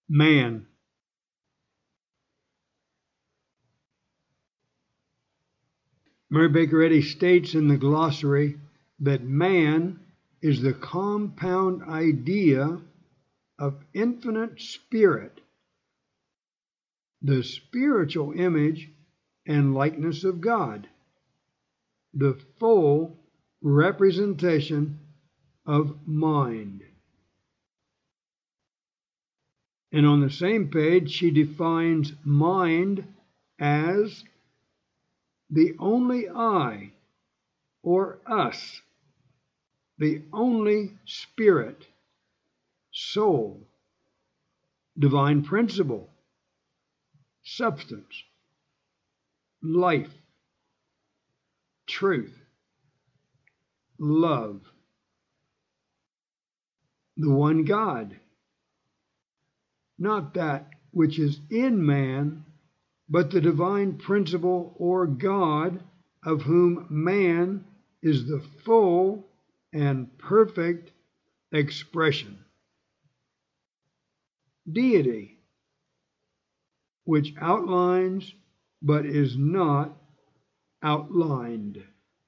Man. Mary Baker Eddy states in the glossary that man is the compound idea of infinite spirit, the spiritual image and likeness of God, the full representation of mind. And on the same page, she defines mind as the only I, or us, the only spirit, soul, divine principle, substance, life, truth, love, the one God, not that which is in man, but the divine principle or God, of whom man is the full and perfect expression. Deity, which outlines but is not outlined.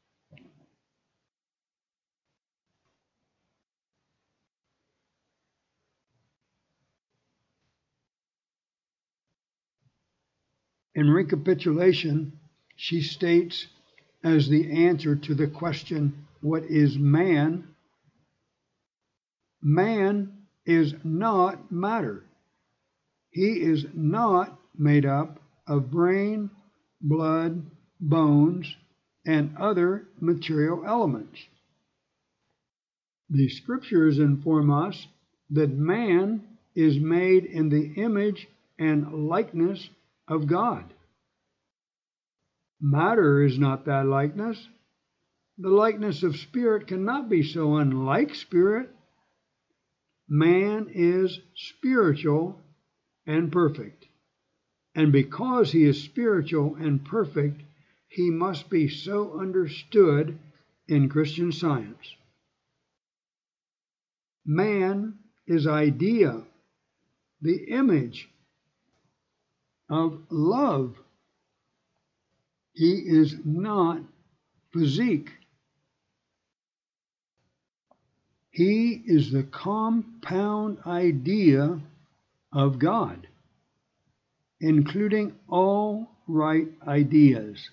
In recapitulation, she states as the answer to the question, what is man? Man is not matter. He is not made up of brain, blood, bones, and other material elements. The scriptures inform us that man is made in the image and likeness of God. Matter is not that likeness. The likeness of spirit cannot be so unlike spirit. Man is spiritual and perfect. And because he is spiritual and perfect, he must be so understood in Christian Science. Man is idea, the image of love. He is not physique. He is the compound idea of God, including all right ideas,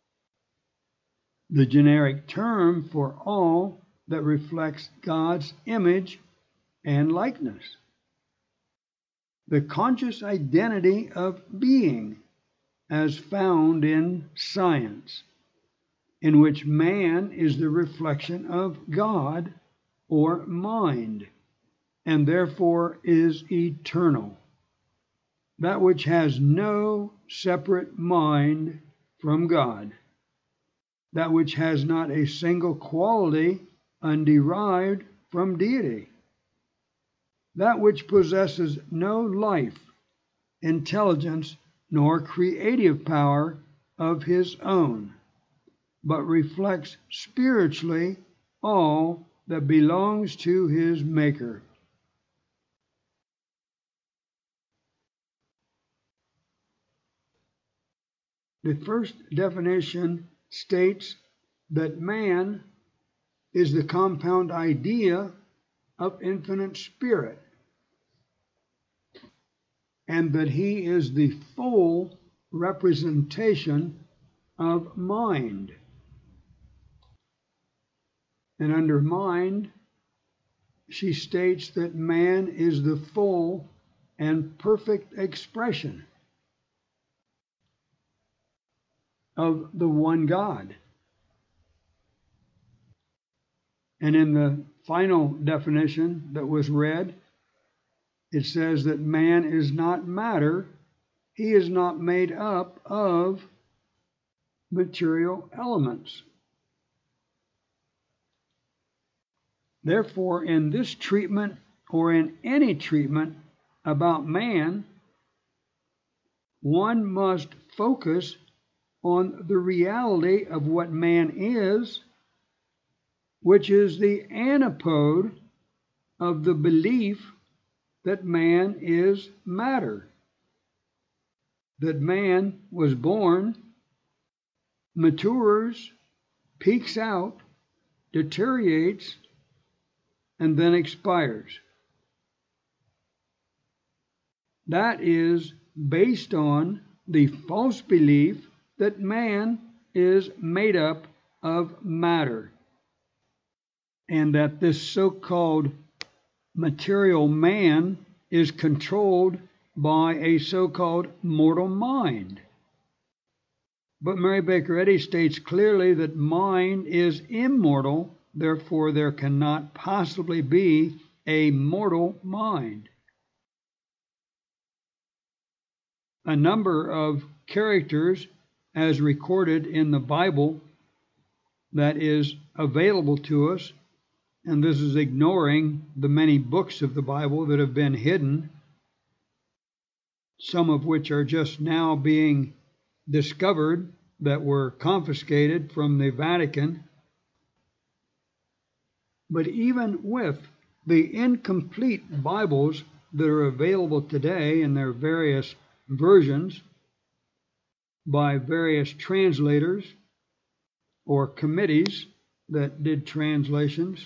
the generic term for all that reflects God's image and likeness, the conscious identity of being as found in science, in which man is the reflection of God or mind, and therefore is eternal, that which has no separate mind from God, that which has not a single quality underived from deity, that which possesses no life, intelligence, nor creative power of his own, but reflects spiritually all that belongs to his Maker. The first definition states that man is the compound idea of infinite spirit, and that he is the full representation of mind. And under mind, she states that man is the full and perfect expression of the one God. And in the final definition that was read, it says that man is not matter. He is not made up of material elements. Therefore, in this treatment, or in any treatment about man, one must focus on the reality of what man is, which is the antipode of the belief that man is matter, that man was born, matures, peaks out, deteriorates, and then expires. That is based on the false belief that man is made up of matter, and that this so-called material man is controlled by a so-called mortal mind. But Mary Baker Eddy states clearly that mind is immortal, therefore there cannot possibly be a mortal mind. A number of characters, as recorded in the Bible, that is available to us, and this is ignoring the many books of the Bible that have been hidden, some of which are just now being discovered, that were confiscated from the Vatican. But even with the incomplete Bibles that are available today in their various versions by various translators or committees that did translations,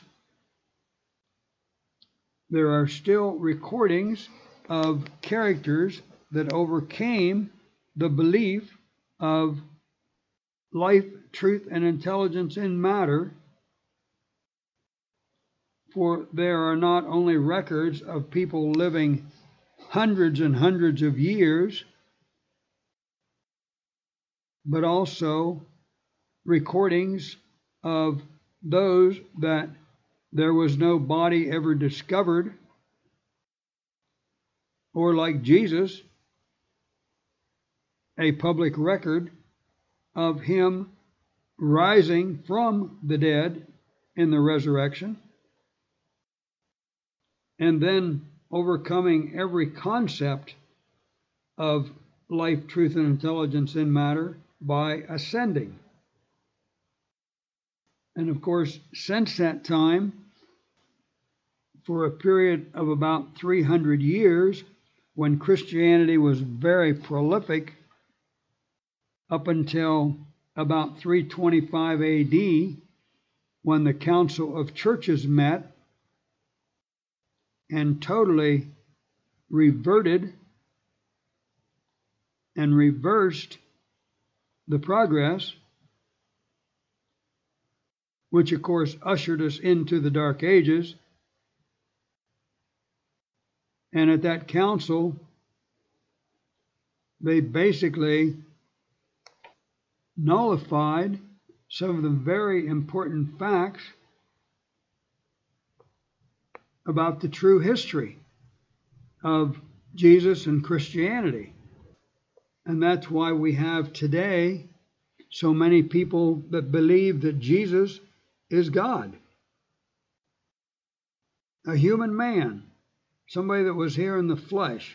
there are still recordings of characters that overcame the belief of life, truth, and intelligence in matter, for there are not only records of people living hundreds and hundreds of years, but also recordings of those that there was no body ever discovered, or like Jesus, a public record of him rising from the dead in the resurrection, and then overcoming every concept of life, truth, and intelligence in matter by ascending. And of course, since that time, for a period of about 300 years, when Christianity was very prolific, up until about 325 AD, when the Council of Churches met and totally reverted and reversed the progress, which of course ushered us into the Dark Ages. And at that council, they basically nullified some of the very important facts about the true history of Jesus and Christianity. And that's why we have today so many people that believe that Jesus is God, a human man, somebody that was here in the flesh.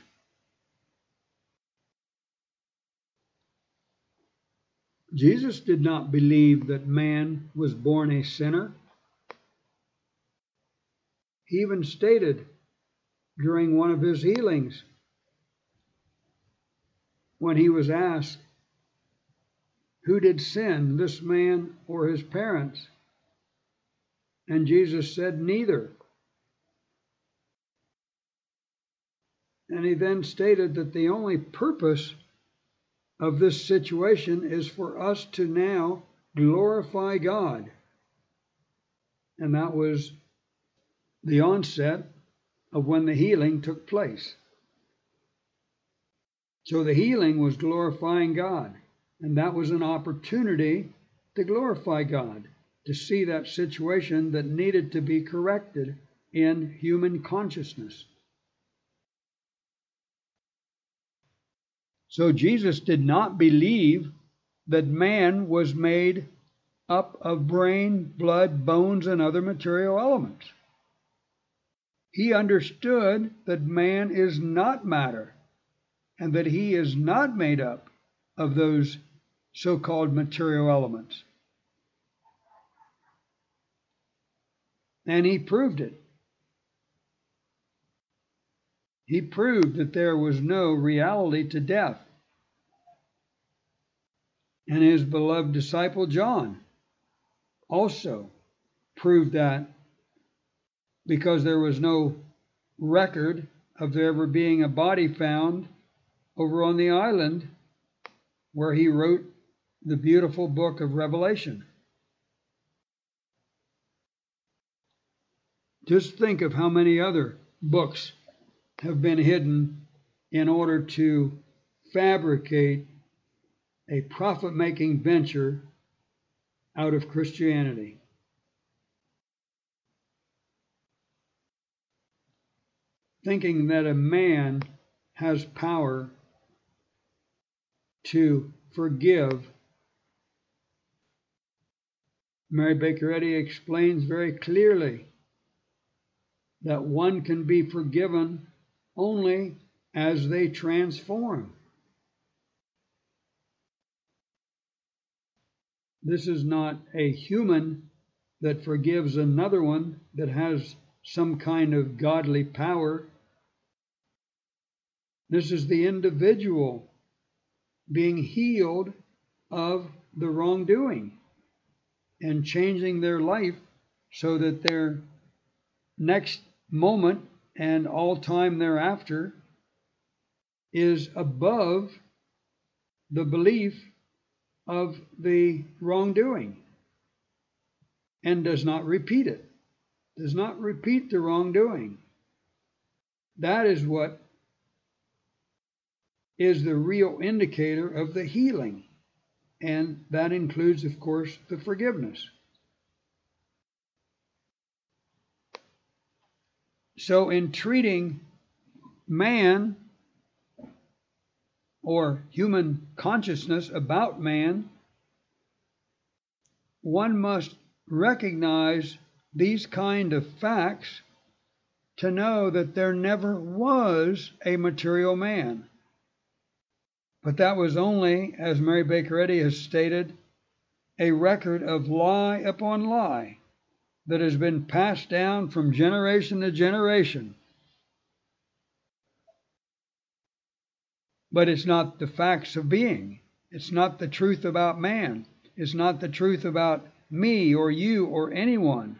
Jesus did not believe that man was born a sinner. He even stated during one of his healings, when he was asked, who did sin, this man or his parents? And Jesus said, neither. And he then stated that the only purpose of this situation is for us to now glorify God. And that was the onset of when the healing took place. So the healing was glorifying God. And that was an opportunity to glorify God, to see that situation that needed to be corrected in human consciousness. So Jesus did not believe that man was made up of brain, blood, bones, and other material elements. He understood that man is not matter, and that he is not made up of those so-called material elements. And he proved it. He proved that there was no reality to death. And his beloved disciple John also proved that, because there was no record of there ever being a body found over on the island where he wrote the beautiful book of Revelation. Just think of how many other books have been hidden in order to fabricate a profit-making venture out of Christianity. Thinking that a man has power to forgive. Mary Baker Eddy explains very clearly that one can be forgiven only as they transform. This is not a human that forgives another one that has some kind of godly power. This is the individual being healed of the wrongdoing and changing their life so that their next moment and all time thereafter is above the belief of the wrongdoing and does not repeat it, does not repeat the wrongdoing. That is what is the real indicator of the healing, and that includes, of course, the forgiveness. So in treating man or human consciousness about man, one must recognize these kind of facts to know that there never was a material man. But that was only, as Mary Baker Eddy has stated, a record of lie upon lie that has been passed down from generation to generation. But it's not the facts of being. It's not the truth about man. It's not the truth about me or you or anyone.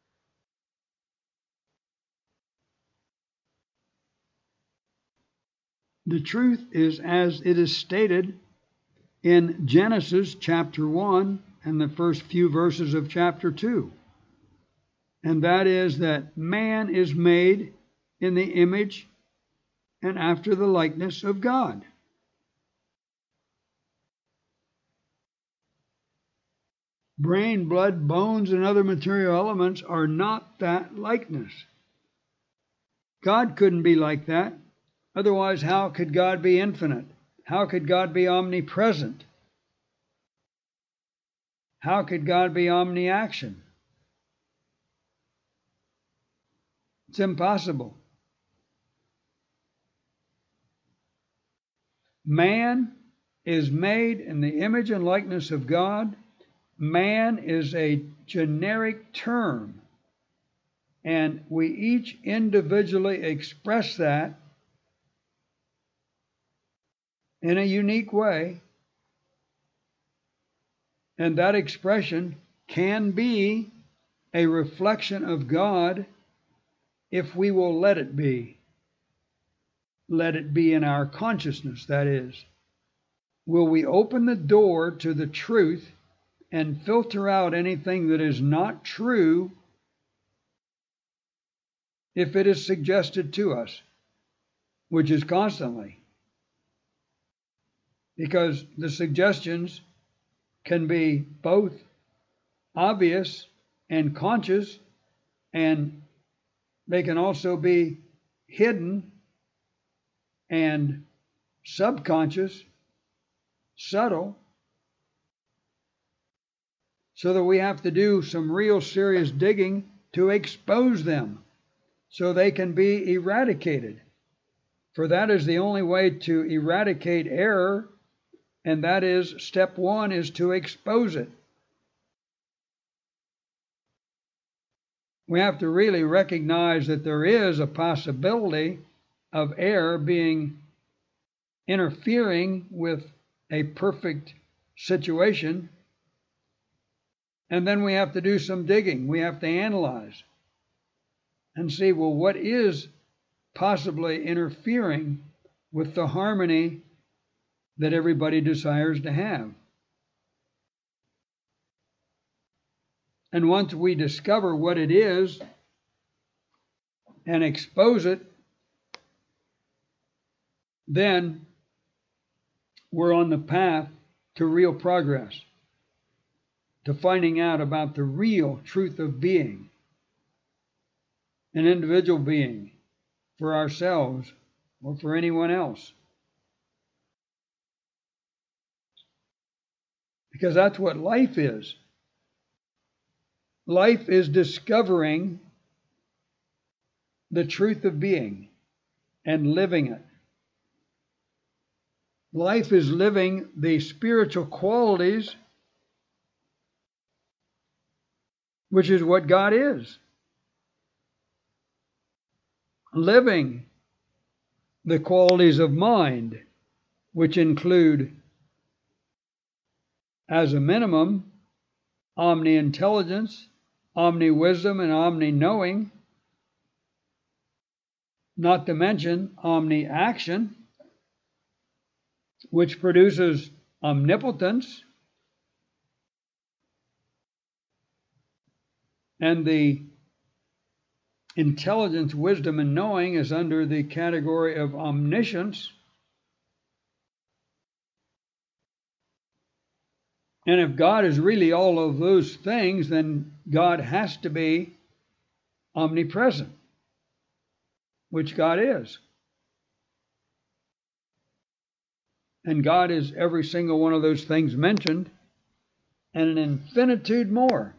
The truth is as it is stated in Genesis chapter 1 and the first few verses of chapter 2. And that is that man is made in the image and after the likeness of God. Brain, blood, bones, and other material elements are not that likeness. God couldn't be like that. Otherwise, how could God be infinite? How could God be omnipresent? How could God be omniaction? It's impossible. Man is made in the image and likeness of God. Man is a generic term, and we each individually express that in a unique way, and that expression can be a reflection of God if we will let it be. Let it be in our consciousness, that is. Will we open the door to the truth and filter out anything that is not true if it is suggested to us, which is constantly? Because the suggestions can be both obvious and conscious, and they can also be hidden and subconscious, subtle, so that we have to do some real serious digging to expose them so they can be eradicated. For that is the only way to eradicate error, and that is, step one is to expose it. We have to really recognize that there is a possibility of air interfering with a perfect situation. And then we have to do some digging. We have to analyze and see, well, what is possibly interfering with the harmony that everybody desires to have? And once we discover what it is and expose it, then we're on the path to real progress, to finding out about the real truth of being, an individual being, for ourselves or for anyone else. Because that's what life is. Life is discovering the truth of being and living it. Life is living the spiritual qualities, which is what God is. Living the qualities of mind, which include, as a minimum, omni-intelligence, omni-wisdom, and omni-knowing, not to mention omni-action, which produces omnipotence, and the intelligence, wisdom, and knowing is under the category of omniscience. And if God is really all of those things, then God has to be omnipresent, which God is. And God is every single one of those things mentioned, and an infinitude more.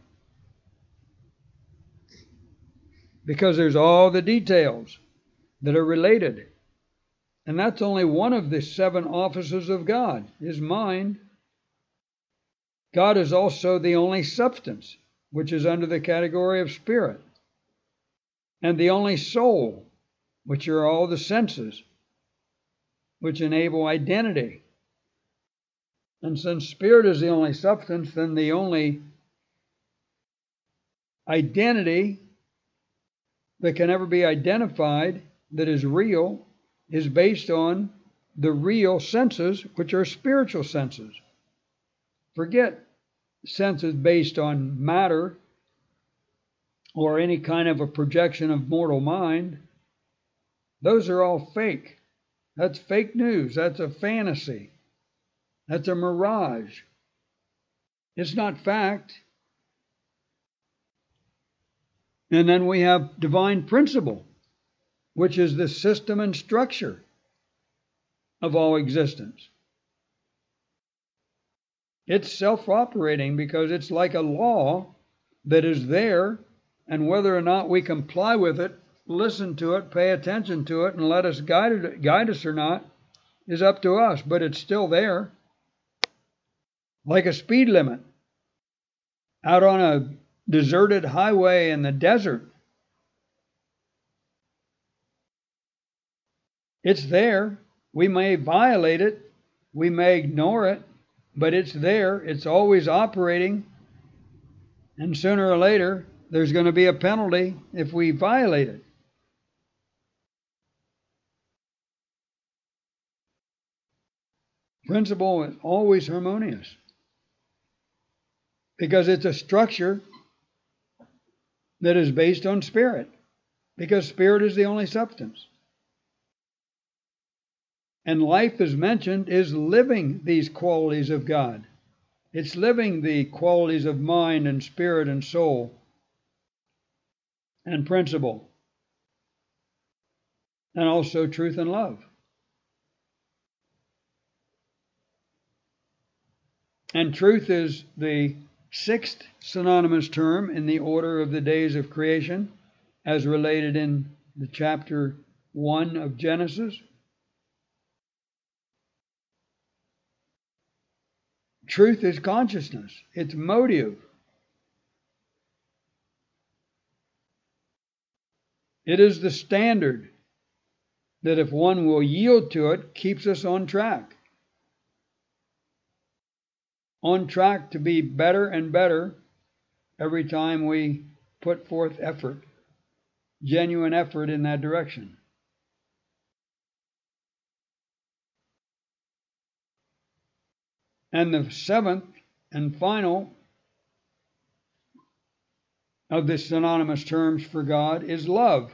Because there's all the details that are related. And that's only one of the 7 offices of God, His mind. God is also the only substance, which is under the category of spirit, and the only soul, which are all the senses, which enable identity. And since spirit is the only substance, then the only identity that can ever be identified that is real is based on the real senses, which are spiritual senses. Forget senses based on matter or any kind of a projection of mortal mind. Those are all fake. That's fake news. That's a fantasy. That's a mirage. It's not fact. And then we have divine principle, which is the system and structure of all existence. It's self-operating because it's like a law that is there, and whether or not we comply with it, listen to it, pay attention to it, and let us guide us or not, is up to us, but it's still there. Like a speed limit out on a deserted highway in the desert. It's there. We may violate it, we may ignore it, but it's there. It's always operating, and sooner or later there's going to be a penalty if we violate it. Principle is always harmonious because it's a structure that is based on spirit, because spirit is the only substance. And life, as mentioned, is living these qualities of God. It's living the qualities of mind and spirit and soul and principle, and also truth and love. And truth is the 6th synonymous term in the order of the days of creation, as related in the chapter 1 of Genesis. Truth is consciousness. It's motive. It is the standard that if one will yield to it, keeps us on track. On track to be better and better every time we put forth effort, genuine effort in that direction. And the seventh and final of the synonymous terms for God is love.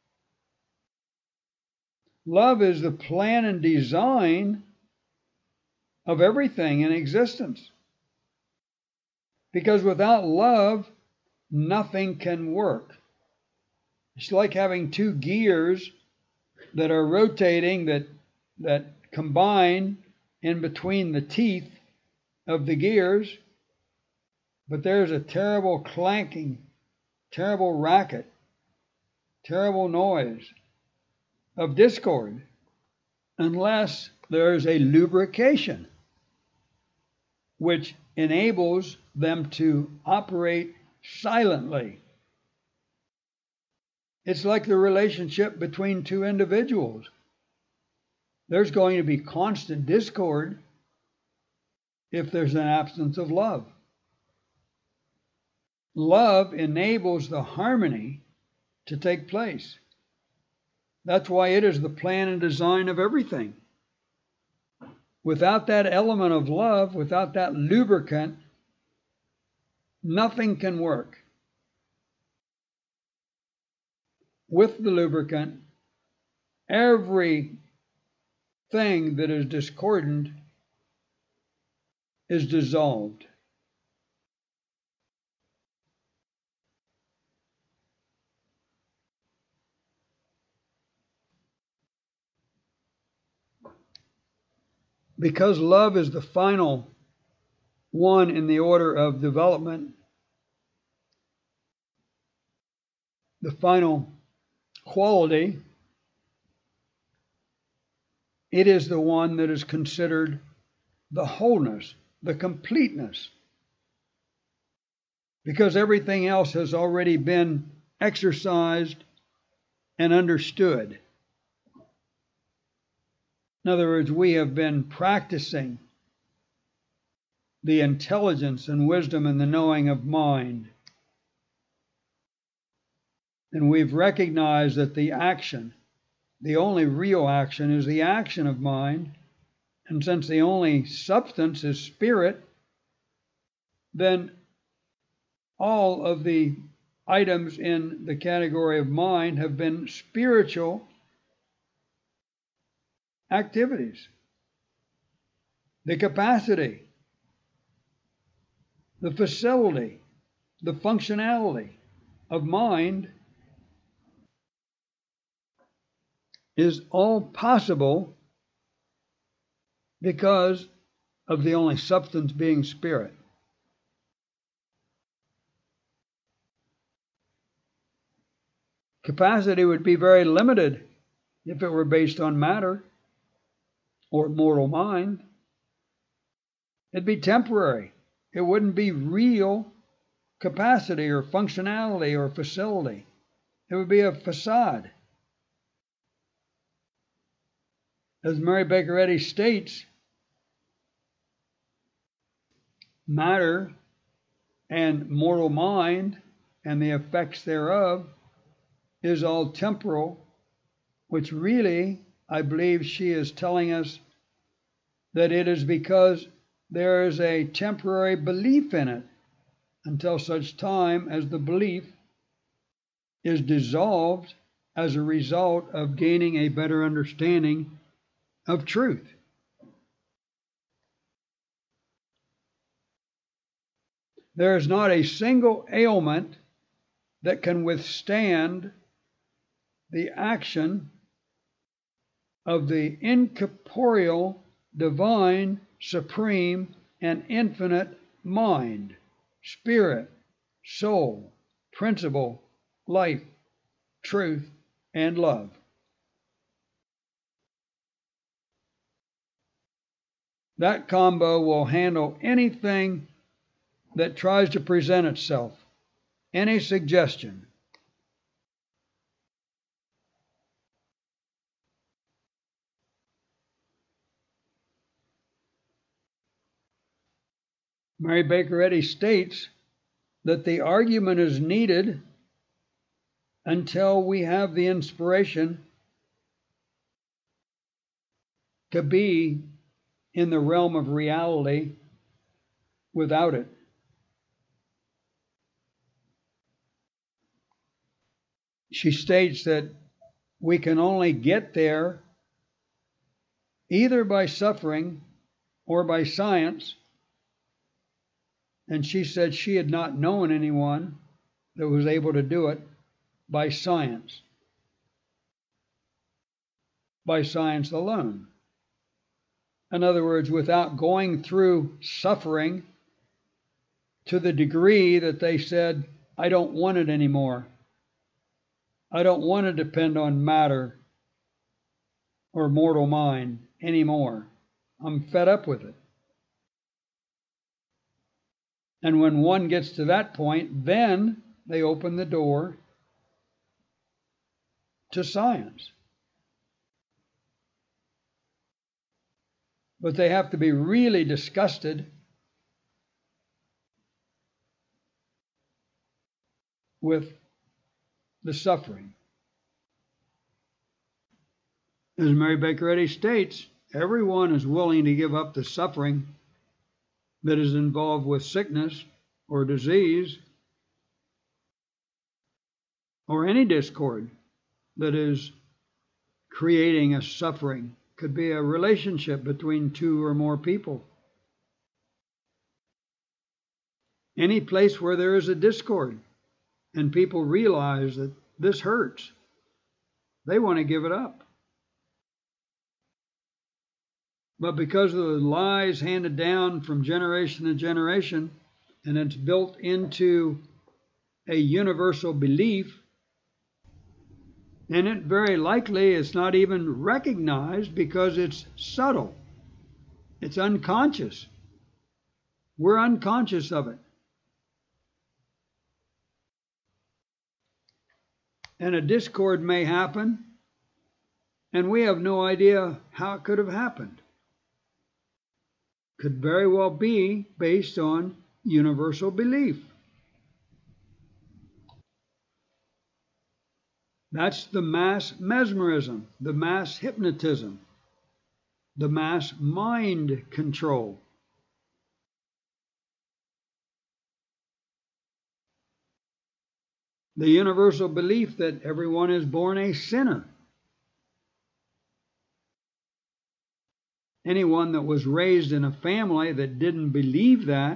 Love is the plan and design of everything in existence. Because without love, nothing can work. It's like having two gears that are rotating, that combine in between the teeth of the gears, but there's a terrible clanking, terrible racket, terrible noise of discord unless there's a lubrication which enables them to operate silently. It's like the relationship between two individuals. There's going to be constant discord if there's an absence of love. Love enables the harmony to take place. That's why it is the plan and design of everything. Without that element of love, without that lubricant, nothing can work. With the lubricant, everything that is discordant is dissolved. Because love is the final one in the order of development, the final quality, it is the one that is considered the wholeness, the completeness. Because everything else has already been exercised and understood. In other words, we have been practicing the intelligence and wisdom and the knowing of mind. And we've recognized that the action, the only real action, is the action of mind. And since the only substance is spirit, then all of the items in the category of mind have been spiritual activities. The capacity, the facility, the functionality of mind is all possible because of the only substance being spirit. Capacity would be very limited if it were based on matter or mortal mind. It'd be temporary. It wouldn't be real capacity or functionality or facility. It would be a facade. As Mary Baker Eddy states, matter and mortal mind and the effects thereof is all temporal, which really, I believe she is telling us that it is because there is a temporary belief in it until such time as the belief is dissolved as a result of gaining a better understanding of truth. There is not a single ailment that can withstand the action of the incorporeal, divine, supreme, and infinite mind, spirit, soul, principle, life, truth, and love. That combo will handle anything that tries to present itself, any suggestion. Mary Baker Eddy states that the argument is needed until we have the inspiration to be in the realm of reality without it. She states that we can only get there either by suffering or by science, and she said she had not known anyone that was able to do it by science alone. In other words, without going through suffering to the degree that they said, I don't want it anymore. I don't want to depend on matter or mortal mind anymore. I'm fed up with it. And when one gets to that point, then they open the door to science. But they have to be really disgusted with the suffering. As Mary Baker Eddy states, everyone is willing to give up the suffering that is involved with sickness or disease or any discord that is creating a suffering. Could be a relationship between two or more people. Any place where there is a discord and people realize that this hurts, they want to give it up. But because of the lies handed down from generation to generation, and it's built into a universal belief, and it very likely is not even recognized because it's subtle. It's unconscious. We're unconscious of it. And a discord may happen, and we have no idea how it could have happened. Could very well be based on universal belief. That's the mass mesmerism, the mass hypnotism, the mass mind control. The universal belief that everyone is born a sinner. Anyone that was raised in a family that didn't believe that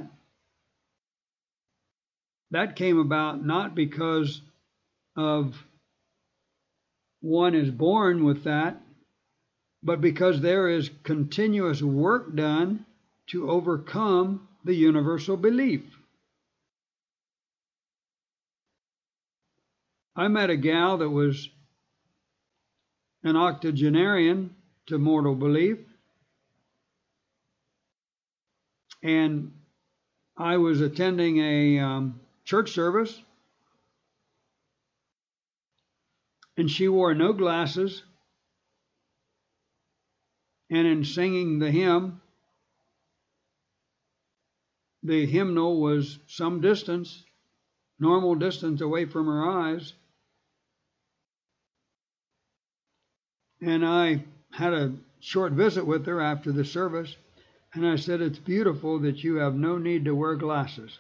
came about not because of one is born with that, but because there is continuous work done to overcome the universal belief. I met a gal that was an octogenarian to mortal belief, and I was attending a church service, and she wore no glasses, and in singing the hymn, the hymnal was some distance, normal distance away from her eyes, and I had a short visit with her after the service, and I said, it's beautiful that you have no need to wear glasses.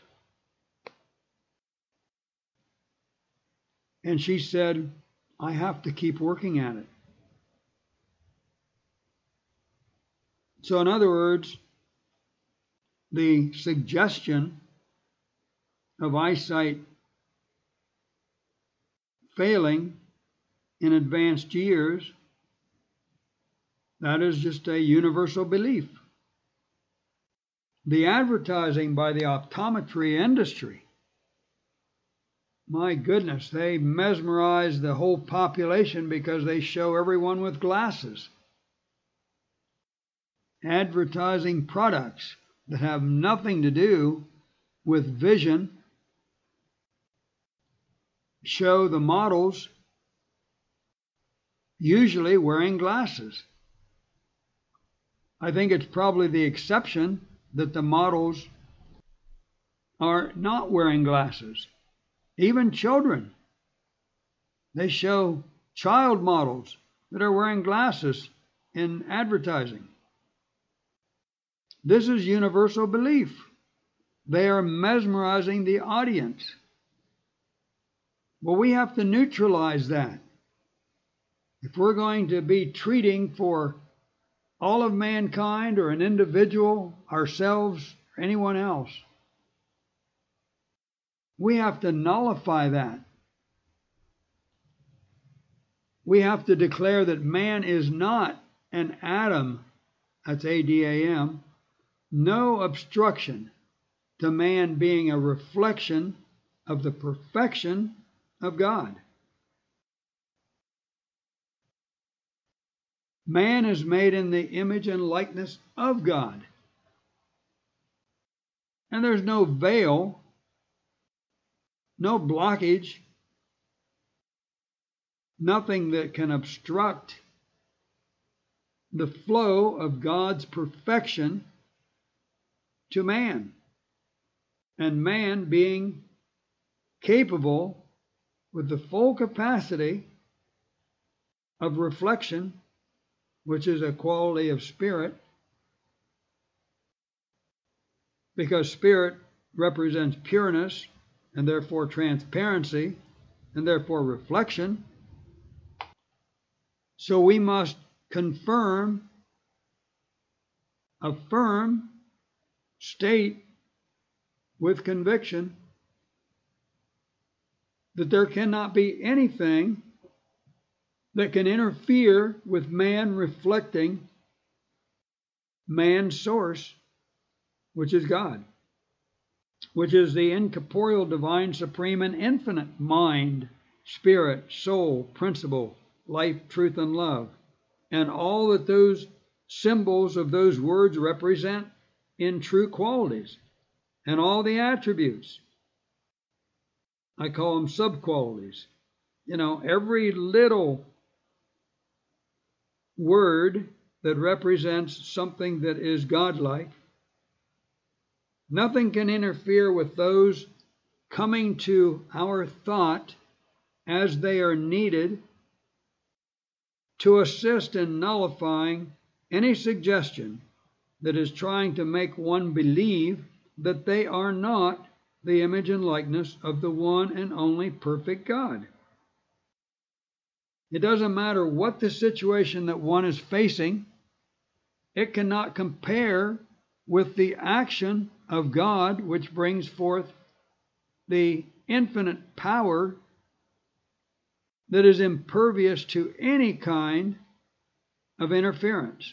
And she said, I have to keep working at it. So in other words, the suggestion of eyesight failing in advanced years, that is just a universal belief. The advertising by the optometry industry, my goodness, they mesmerize the whole population because they show everyone with glasses. Advertising products that have nothing to do with vision show the models usually wearing glasses. I think it's probably the exception that the models are not wearing glasses. Even children. They show child models that are wearing glasses in advertising. This is universal belief. They are mesmerizing the audience. Well, we have to neutralize that. If we're going to be treating for all of mankind or an individual, ourselves, or anyone else, we have to nullify that. We have to declare that man is not an Adam, that's A-D-A-M, no obstruction to man being a reflection of the perfection of God. Man is made in the image and likeness of God. And there's no veil, no blockage, nothing that can obstruct the flow of God's perfection to man. And man being capable with the full capacity of reflection, which is a quality of spirit, because spirit represents pureness and therefore transparency and therefore reflection. So we must confirm, affirm, state with conviction that there cannot be anything that can interfere with man reflecting man's source, which is God, which is the incorporeal, divine, supreme, and infinite mind, spirit, soul, principle, life, truth, and love, and all that those symbols of those words represent in true qualities, and all the attributes. I call them sub-qualities. Every little word that represents something that is godlike, nothing can interfere with those coming to our thought as they are needed to assist in nullifying any suggestion that is trying to make one believe that they are not the image and likeness of the one and only perfect God. It doesn't matter what the situation that one is facing, it cannot compare with the action of God, which brings forth the infinite power that is impervious to any kind of interference.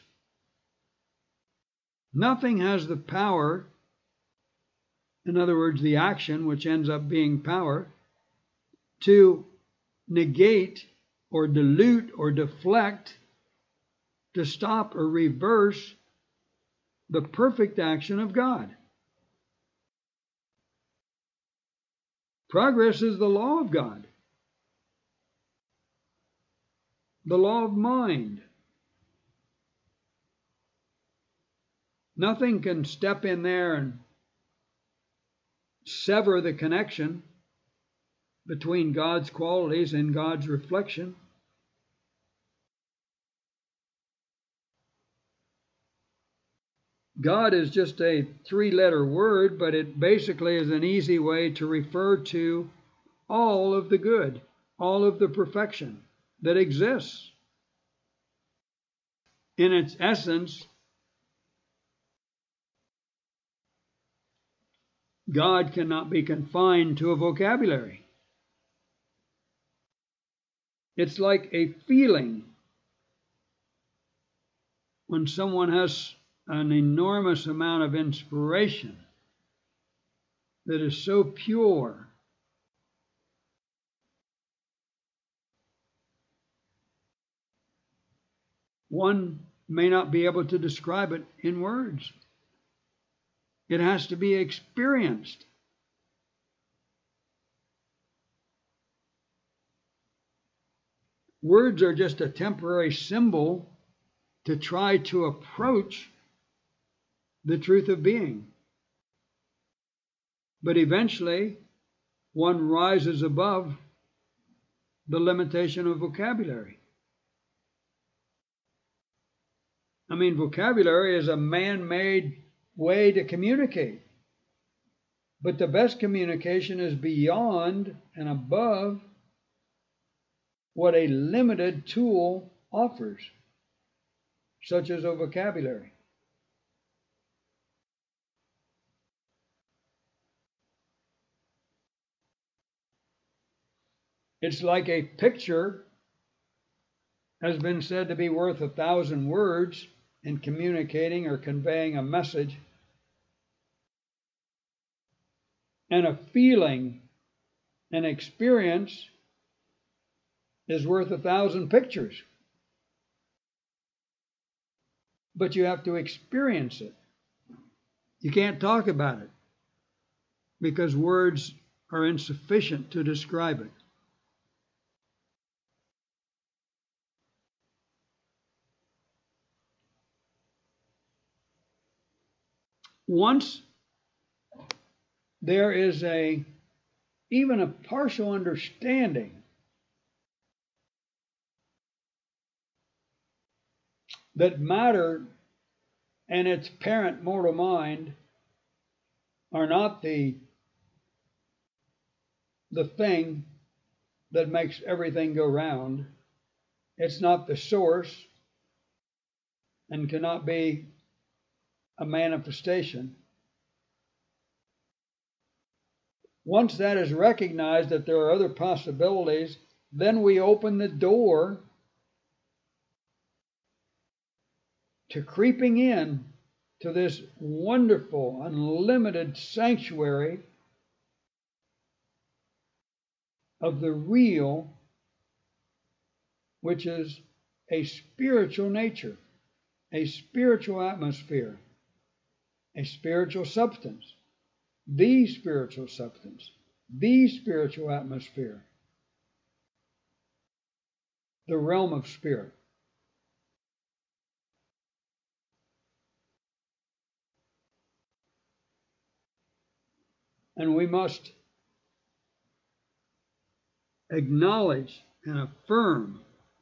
Nothing has the power, in other words, the action, which ends up being power, to negate or dilute or deflect, to stop or reverse the perfect action of God. Progress is the law of God, the law of mind. Nothing can step in there and sever the connection between God's qualities and God's reflection. God is just a three-letter word, but it basically is an easy way to refer to all of the good, all of the perfection that exists. In its essence, God cannot be confined to a vocabulary. It's like a feeling. When someone has an enormous amount of inspiration that is so pure, one may not be able to describe it in words. It has to be experienced. Words are just a temporary symbol to try to approach the truth of being. But eventually, one rises above the limitation of vocabulary. I mean, vocabulary is a man-made way to communicate. But the best communication is beyond and above what a limited tool offers, such as a vocabulary. It's like a picture has been said to be worth 1,000 words in communicating or conveying a message. And a feeling, an experience, is worth 1,000 pictures. But you have to experience it. You can't talk about it because words are insufficient to describe it. Once there is even a partial understanding that matter and its parent mortal mind are not the thing that makes everything go round. It's not the source and cannot be a manifestation. Once that is recognized that there are other possibilities, then we open the door to creeping in to this wonderful, unlimited sanctuary of the real, which is a spiritual nature, a spiritual atmosphere, a spiritual substance, the spiritual substance, the spiritual atmosphere, the realm of spirit. And we must acknowledge and affirm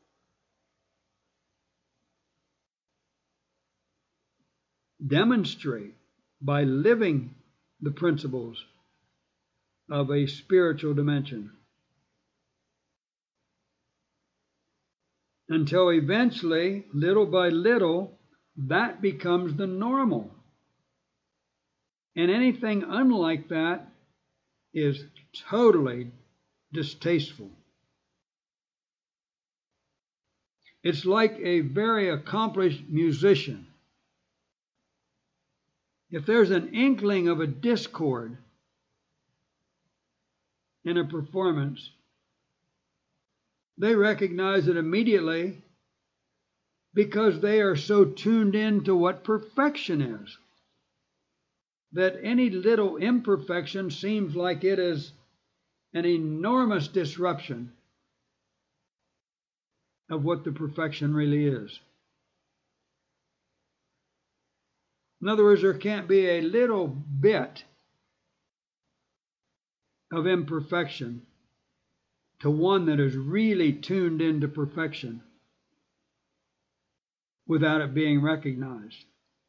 demonstrate by living the principles of a spiritual dimension until eventually, little by little, that becomes the normal. And anything unlike that is totally distasteful. It's like a very accomplished musician. If there's an inkling of a discord in a performance, they recognize it immediately because they are so tuned in to what perfection is, that any little imperfection seems like it is an enormous disruption of what the perfection really is. In other words, there can't be a little bit of imperfection to one that is really tuned into perfection without it being recognized.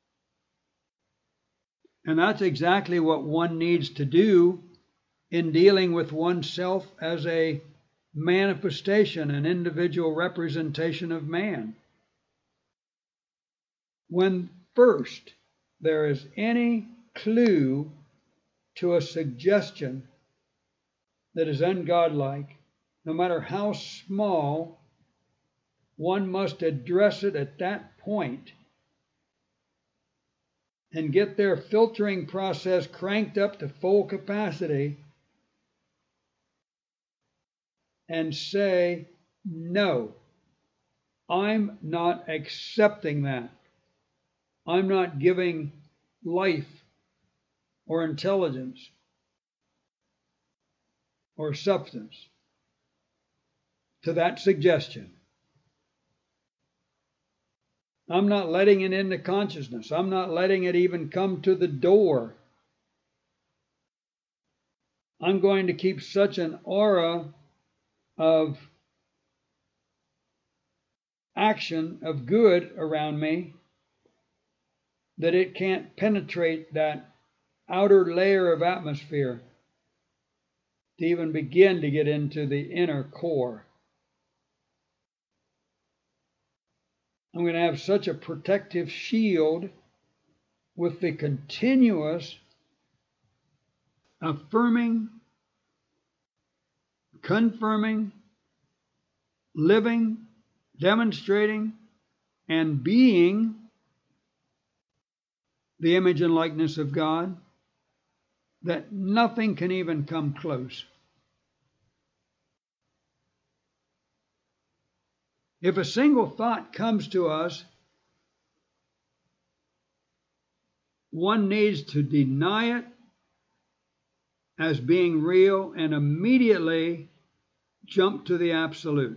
And that's exactly what one needs to do in dealing with oneself as a manifestation, an individual representation of man. When first there is any clue to a suggestion that is ungodlike, no matter how small, one must address it at that point and get their filtering process cranked up to full capacity and say, no, I'm not accepting that. I'm not giving life or intelligence or substance to that suggestion. I'm not letting it into consciousness. I'm not letting it even come to the door I'm going to keep such an aura of action, of good around me, that it can't penetrate that outer layer of atmosphere to even begin to get into the inner core. I'm going to have such a protective shield with the continuous affirming, confirming, living, demonstrating, and being the image and likeness of God, that nothing can even come close. If a single thought comes to us, one needs to deny it as being real and immediately jump to the absolute.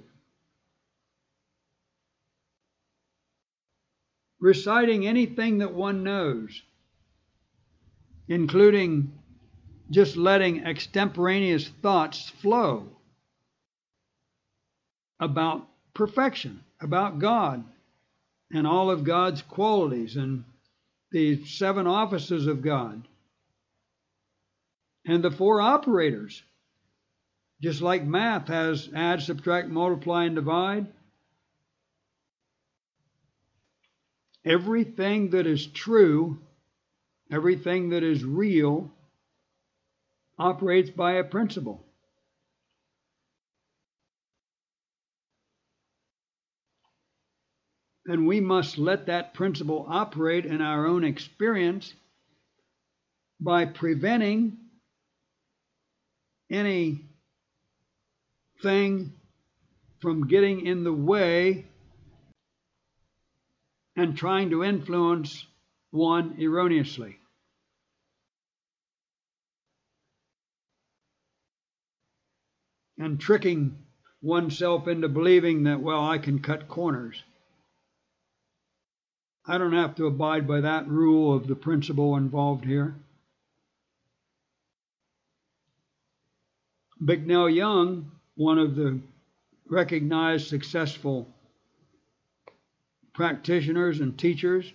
Reciting anything that one knows, including just letting extemporaneous thoughts flow about perfection, about God and all of God's qualities and the 7 offices of God and the 4 operators. Just like math has add, subtract, multiply, and divide, everything that is true, everything that is real, operates by a principle. And we must let that principle operate in our own experience by preventing anything from getting in the way and trying to influence one erroneously. And tricking oneself into believing that, well, I can cut corners. I don't have to abide by that rule of the principle involved here. Bicknell Young, one of the recognized successful practitioners and teachers,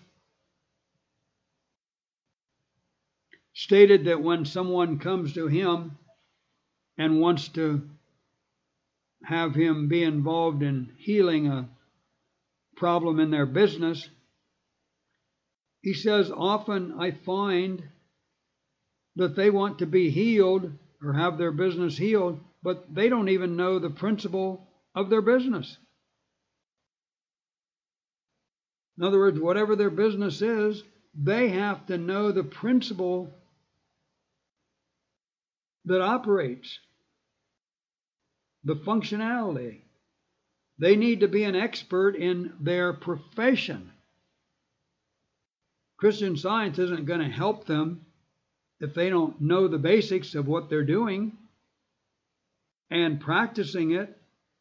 stated that when someone comes to him and wants to have him be involved in healing a problem in their business, he says, often I find that they want to be healed or have their business healed, but they don't even know the principle of their business. In other words, whatever their business is, they have to know the principle that operates, the functionality. They need to be an expert in their profession. Christian Science isn't going to help them if they don't know the basics of what they're doing and practicing it.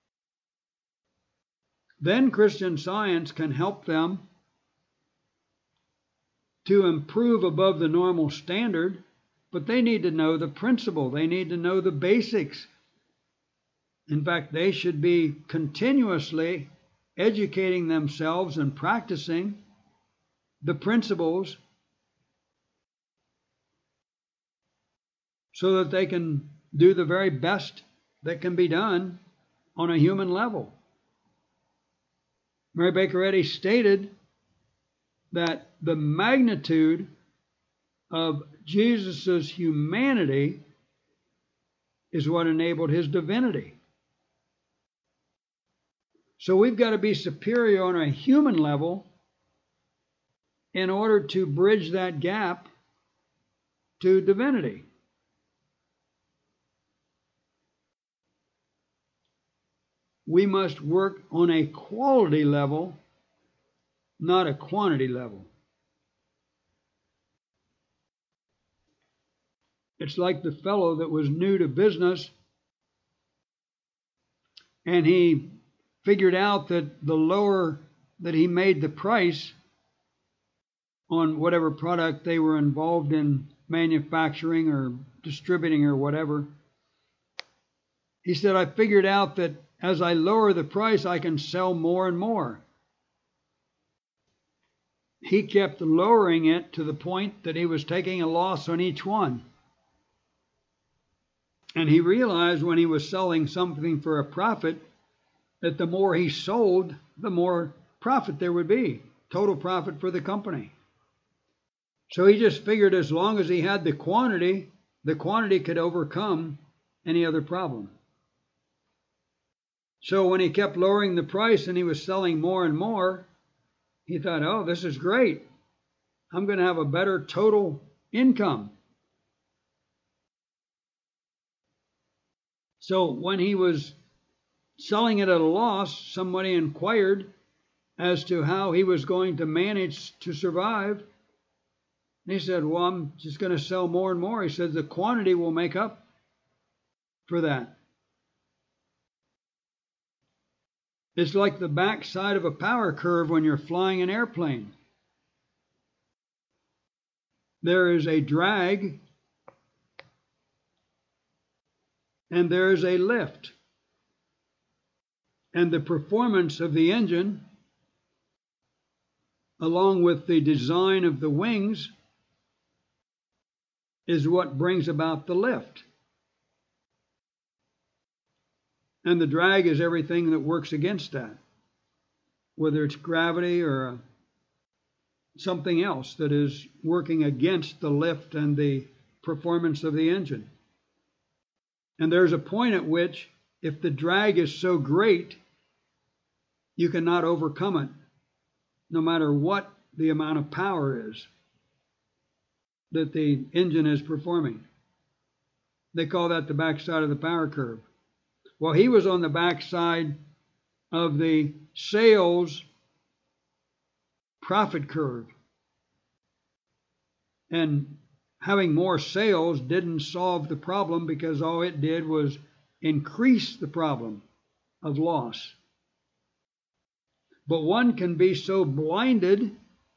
Then Christian Science can help them to improve above the normal standard, but they need to know the principle. They need to know the basics. In fact, they should be continuously educating themselves and practicing the principles so that they can do the very best that can be done on a human level. Mary Baker Eddy stated that the magnitude of Jesus' humanity is what enabled his divinity. So we've got to be superior on a human level in order to bridge that gap to divinity. We must work on a quality level, not a quantity level. It's like the fellow that was new to business, and he figured out that the lower that he made the price on whatever product they were involved in manufacturing or distributing or whatever, He said, I figured out that as I lower the price, I can sell more and more. He kept lowering it to the point that he was taking a loss on each one. And he realized when he was selling something for a profit that the more he sold, the more profit there would be, total profit for the company. So he just figured as long as he had the quantity could overcome any other problem. So when he kept lowering the price and he was selling more and more, he thought, oh, this is great. I'm going to have a better total income. So when he was selling it at a loss, somebody inquired as to how he was going to manage to survive. And he said, well, I'm just going to sell more and more. He said, the quantity will make up for that. It's like the backside of a power curve when you're flying an airplane. There is a drag and there is a lift. And the performance of the engine, along with the design of the wings, is what brings about the lift. And the drag is everything that works against that, whether it's gravity or something else that is working against the lift and the performance of the engine. And there's a point at which, if the drag is so great, you cannot overcome it, no matter what the amount of power is that the engine is performing. They call that the backside of the power curve. Well, he was on the backside of the sales profit curve. And having more sales didn't solve the problem, because all it did was increase the problem of loss. But one can be so blinded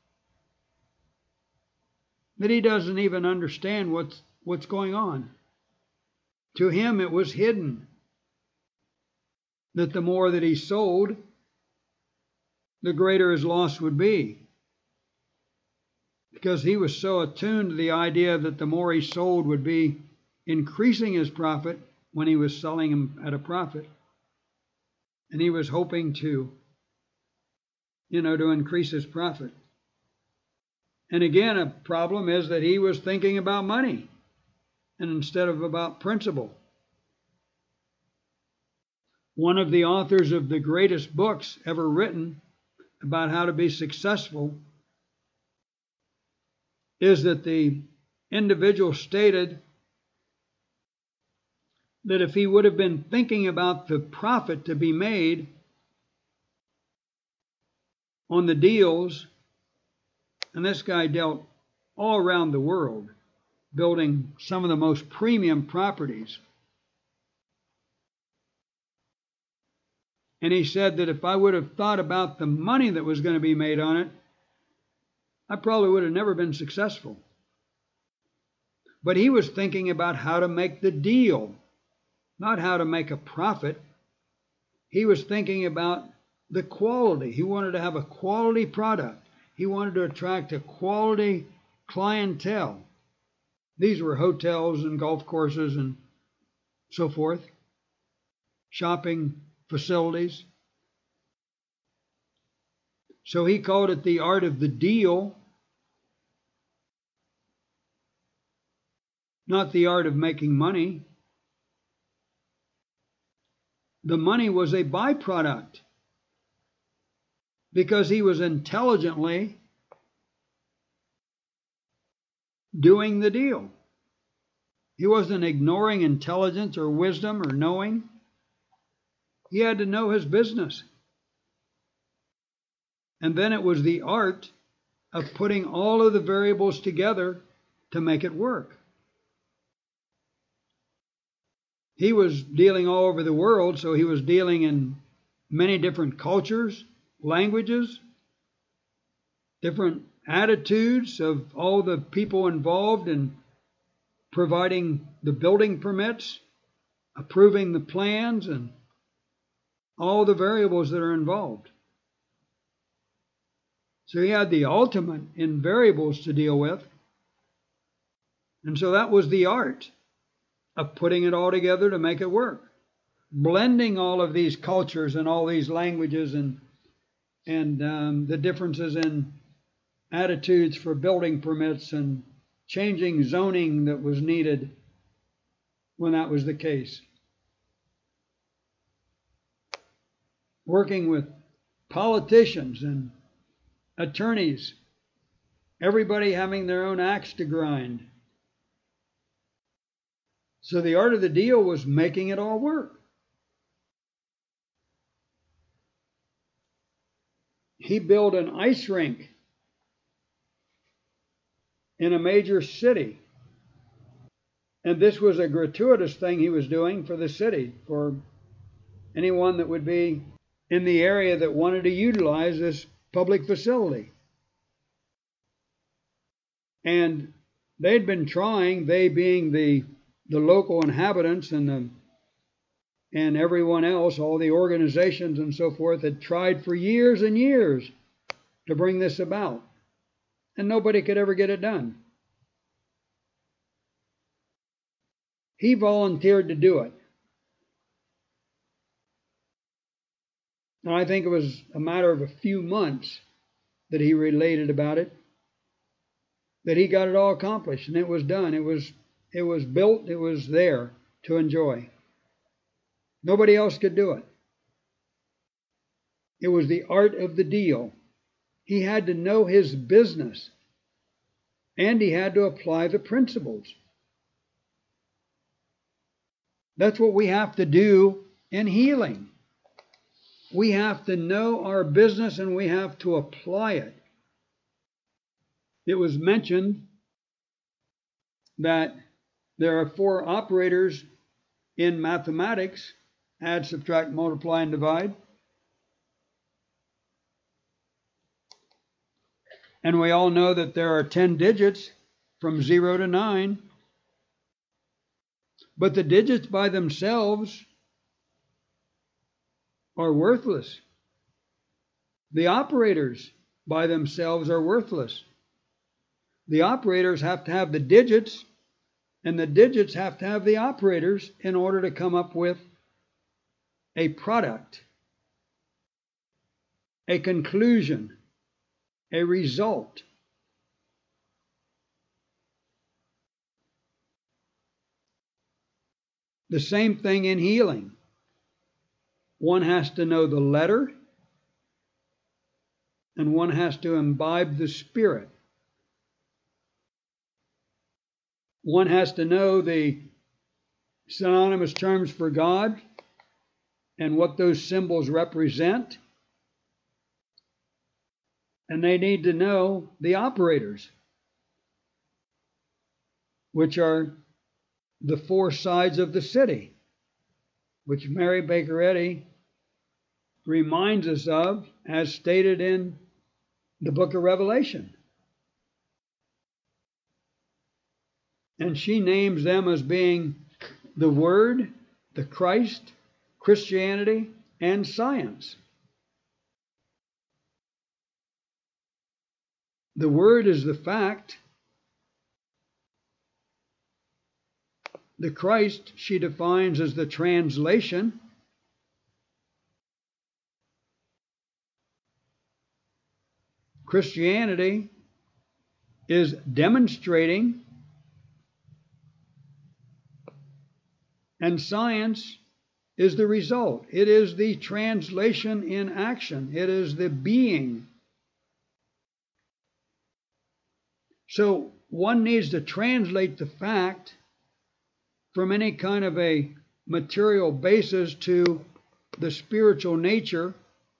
that he doesn't even understand what's going on. To him, it was hidden that the more that he sold, the greater his loss would be. Because he was so attuned to the idea that the more he sold would be increasing his profit when he was selling them at a profit. And he was hoping to increase his profit. And again, a problem is that he was thinking about money and instead of about principle. One of the authors of the greatest books ever written about how to be successful is that the individual stated that if he would have been thinking about the profit to be made on the deals, and this guy dealt all around the world, building some of the most premium properties. And he said that if I would have thought about the money that was going to be made on it, I probably would have never been successful. But he was thinking about how to make the deal, not how to make a profit. He was thinking about the quality. He wanted to have a quality product. He wanted to attract a quality clientele. These were hotels and golf courses and so forth, shopping facilities. So he called it the art of the deal, not the art of making money. The money was a byproduct because he was intelligently doing the deal. He wasn't ignoring intelligence or wisdom or knowing. He had to know his business. And then it was the art of putting all of the variables together to make it work. He was dealing all over the world, so he was dealing in many different cultures, languages, different attitudes of all the people involved in providing the building permits, approving the plans and all the variables that are involved. So he had the ultimate in variables to deal with. And so that was the art of putting it all together to make it work. Blending all of these cultures and all these languages and the differences in attitudes for building permits and changing zoning that was needed when that was the case. Working with politicians and attorneys, everybody having their own axe to grind. So the art of the deal was making it all work. He built an ice rink in a major city. And this was a gratuitous thing he was doing for the city, for anyone that would be in the area that wanted to utilize this public facility. And they'd been trying, they being the local inhabitants and everyone else, all the organizations and so forth, had tried for years and years to bring this about. And nobody could ever get it done. He volunteered to do it. And I think it was a matter of a few months that he related about it, that he got it all accomplished, and it was done. It was built, it was there to enjoy. Nobody else could do it. It was the art of the deal. He had to know his business, and he had to apply the principles. That's what we have to do in healing. We have to know our business and we have to apply it. It was mentioned that there are 4 operators in mathematics: add, subtract, multiply, and divide. And we all know that there are 10 digits from 0 to 9. But the digits by themselves are worthless. The operators by themselves are worthless. The operators have to have the digits, and the digits have to have the operators in order to come up with a product, a conclusion, a result. The same thing in healing. One has to know the letter, and one has to imbibe the spirit. One has to know the synonymous terms for God and what those symbols represent. And they need to know the operators, which are the 4 sides of the city, which Mary Baker Eddy reminds us of as stated in the book of Revelation. And she names them as being the Word, the Christ, Christianity, and science. The Word is the fact. The Christ she defines as the translation. Christianity is demonstrating, and science is the result. It is the translation in action. It is the being. So one needs to translate the fact from any kind of a material basis to the spiritual nature.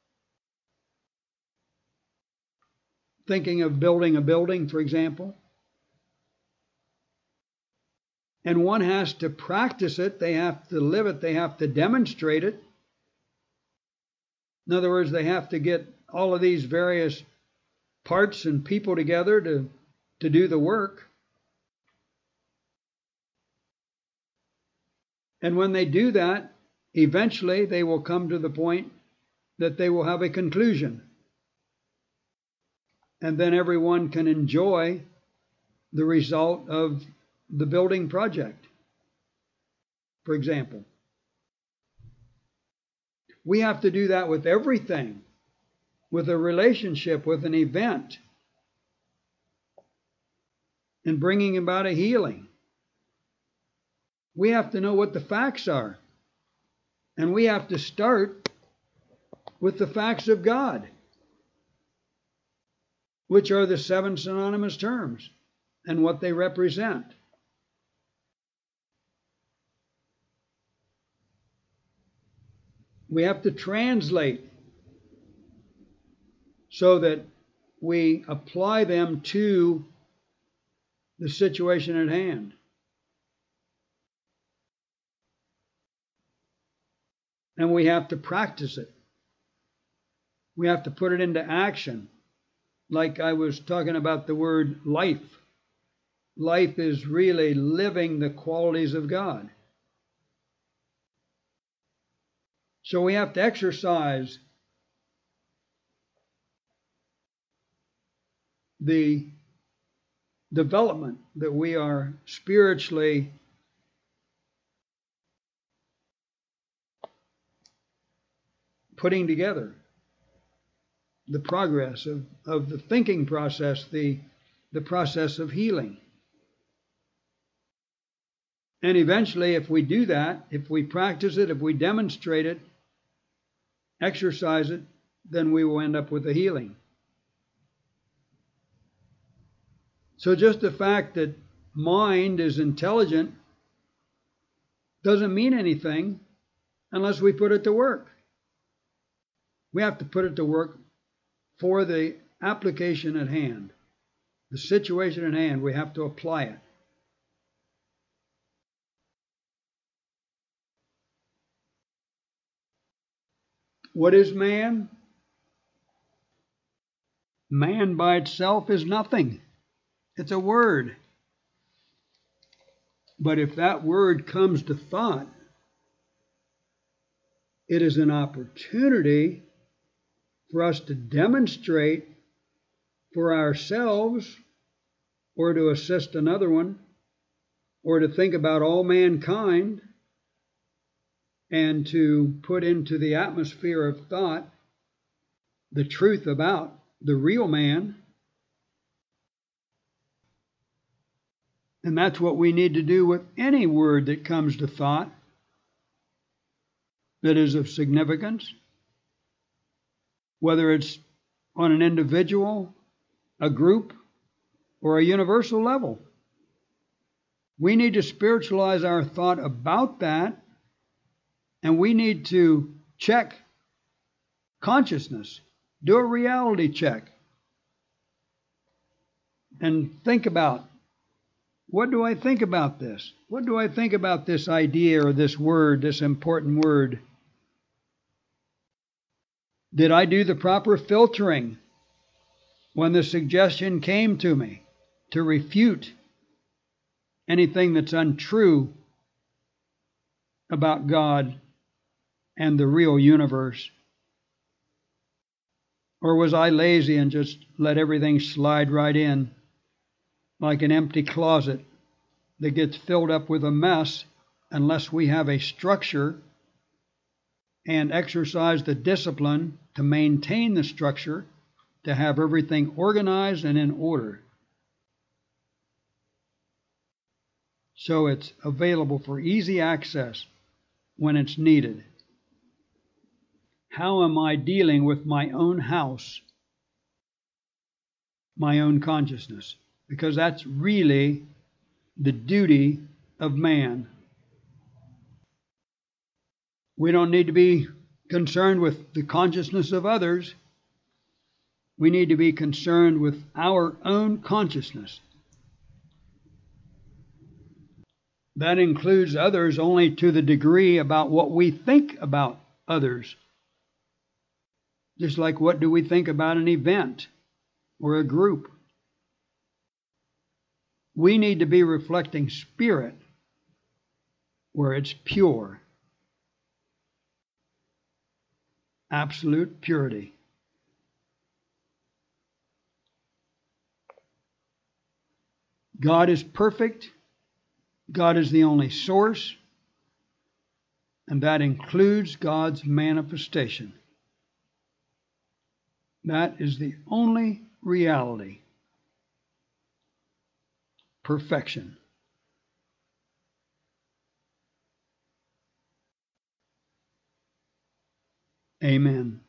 Thinking of building a building, for example. And one has to practice it, they have to live it, they have to demonstrate it. In other words, they have to get all of these various parts and people together to do the work. And when they do that, eventually they will come to the point that they will have a conclusion. And then everyone can enjoy the result of the building project. For example, we have to do that with everything, with a relationship, with an event, and bringing about a healing. We have to know what the facts are. And we have to start with the facts of God, which are the 7 synonymous terms and what they represent. We have to translate so that we apply them to the situation at hand. And we have to practice it. We have to put it into action. Like I was talking about the word life. Life is really living the qualities of God. So we have to exercise the development that we are spiritually putting together, the progress of the thinking process, the process of healing. And eventually, if we do that, if we practice it, if we demonstrate it, exercise it, then we will end up with a healing. So just the fact that mind is intelligent doesn't mean anything unless we put it to work. We have to put it to work for the application at hand, the situation at hand. We have to apply it. What is man? Man by itself is nothing. It's a word. But if that word comes to thought, it is an opportunity for us to demonstrate for ourselves, or to assist another one, or to think about all mankind, and to put into the atmosphere of thought the truth about the real man. And that's what we need to do with any word that comes to thought that is of significance, whether it's on an individual, a group, or a universal level. We need to spiritualize our thought about that, and we need to check consciousness, do a reality check, and think about, what do I think about this? What do I think about this idea or this word, this important word? Did I do the proper filtering when the suggestion came to me to refute anything that's untrue about God and the real universe? Or was I lazy and just let everything slide right in like an empty closet that gets filled up with a mess unless we have a structure and exercise the discipline to maintain the structure, to have everything organized and in order, so it's available for easy access when it's needed. How am I dealing with my own house, my own consciousness? Because that's really the duty of man. We don't need to be concerned with the consciousness of others. We need to be concerned with our own consciousness. That includes others only to the degree about what we think about others. Just like, what do we think about an event or a group? We need to be reflecting spirit where it's pure, absolute purity. God is perfect. God is the only source, and that includes God's manifestation. That is the only reality. Perfection. Amen.